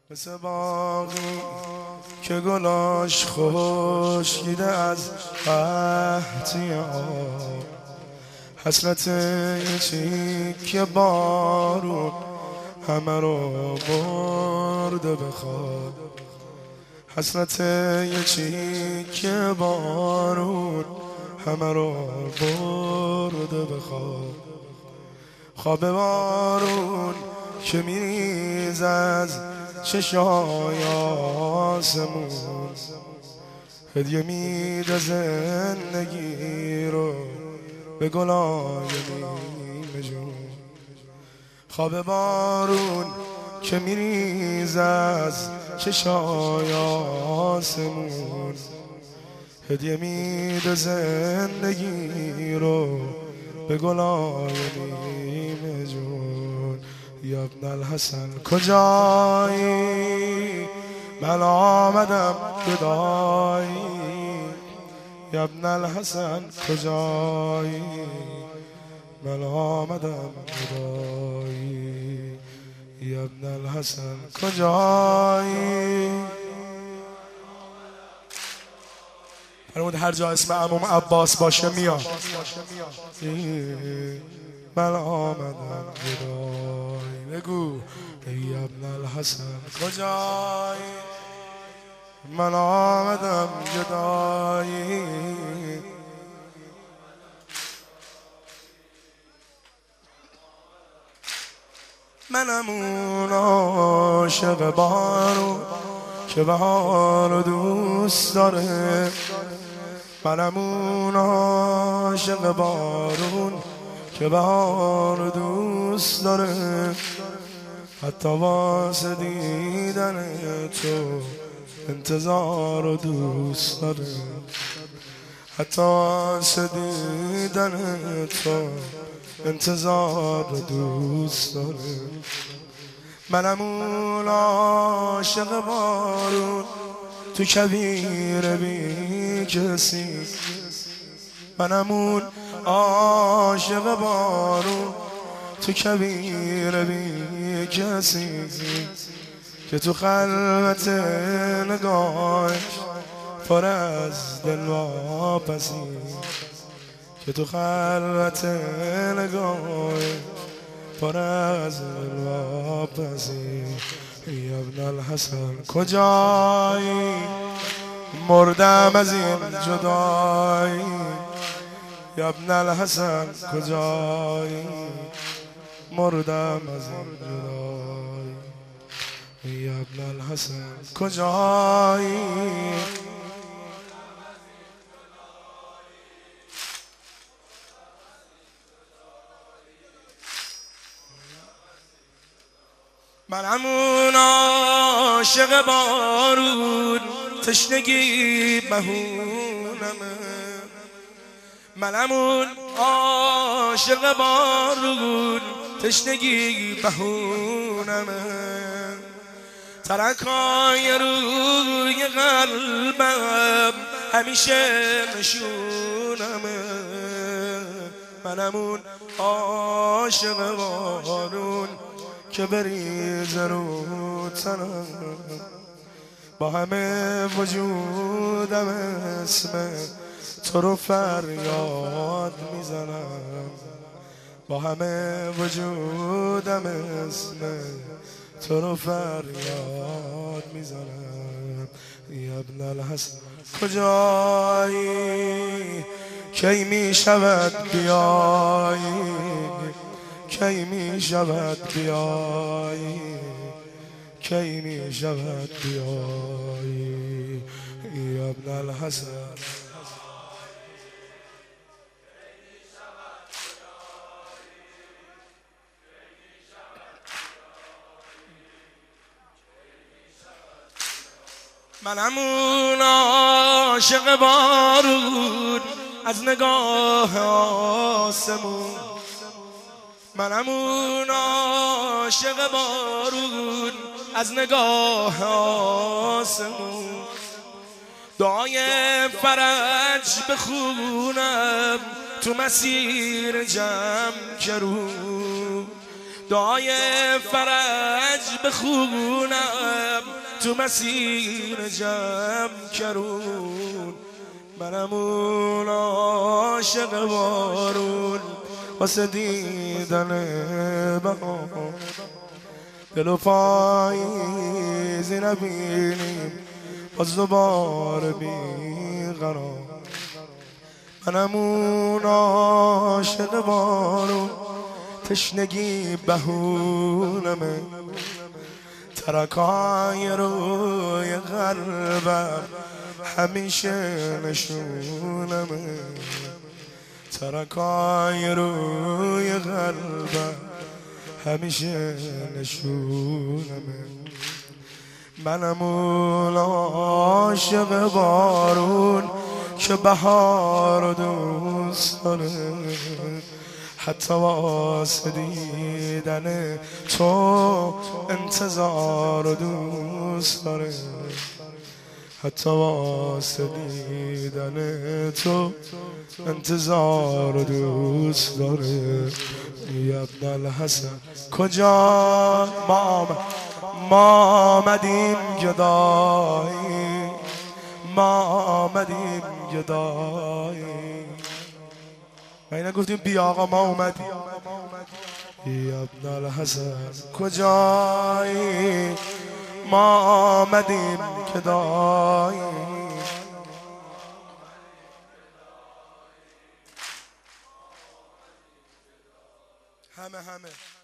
مثل باغی که گلاش خشکیده از قحطی آب، حسرت یه چیک بارون همه رو برده به خواب. حسرت یه چیک بارون همه رو برده به خواب. خواب بارون که میریز از چشای آسمون، هدیه میده زندگی رو به گلای نیمه جون. خواب بارون که میریز از چشای آسمون، هدیه میده زندگی رو به گلای نیمه جون. یا ابن الحسن کجایی؟ من آمدم گدایی. یا ابن الحسن کجایی؟ من آمدم گدایی. یا ابن الحسن کجایی؟ فرمود هر جا اسم عموم عباس باشه میاد. من آمدم گدایی. بگو ای ابن الحسن کجایی؟ من آمدم گدایی. منم اون عاشق بارون که بهار رو دوست داره. منم اون عاشق بارون که بهار رو دوست داره. حتی واسه دیدن تو انتظار رو دوست داره. حتی واسه دیدن تو انتظار رو دوست داره. منم اون عاشق بارون تو کویر بی کسی. منم اون عاشق بارون تو کویر بی کسی که تو خلوت نگاهش پر از دلواپسی. که تو خلوت نگاهش پر از دلواپسی. یا ابن الحسن کجایی؟ مردم از این جدایی. یا ابن الحسن کجایی؟ مردم از این جدایی. یا ابن الحسن کجایی؟ منم اون عاشق بارون تشنگی بهونمه. منم اون عاشق بارون تشنگی بهونمه. ترکای روی قلبم همیشه نشونمه. منم اون عاشق بارون که بریزه رو تنم. با همه وجودم اسم تو رو فریاد میزنم. با همه وجودم اسم تو رو فریاد میزنم. یا ابن الحسن کجایی؟ کی میشود بیایی؟ کی میشود بیایی؟ کی میشود بیایی؟ یا ابن الحسن منم اون عاشق بارون از نگاه آسمون. منم اون عاشق بارون از نگاه آسمون. دعای فرج بخونم تو مسیر جمع که رو. دعای فرج بخونم تو مسیر جمع کرون منم اون عاشق بارون واسه دیدن بهار دل و پاییزی نبینیم باز دوباره بیقرار منم اون عاشق بارون تشنگی بهونمه ترکای روی قلبم همیشه نشونمه ترکای روی قلبم همیشه نشونمه منم اون عاشق بارون که بهار رو دوست داره حتی واسه دیدن تو انتظار رو دوست داره حتی واسه دیدن تو انتظار رو دوست داره یا ابن الحسن کجا ما آمدیم گدایی ما آمدیم گدایی ما اینا گفتیم بیا آقا ما اومدیم یا ابن الحسن کجایی ما آمدیم گدایی همه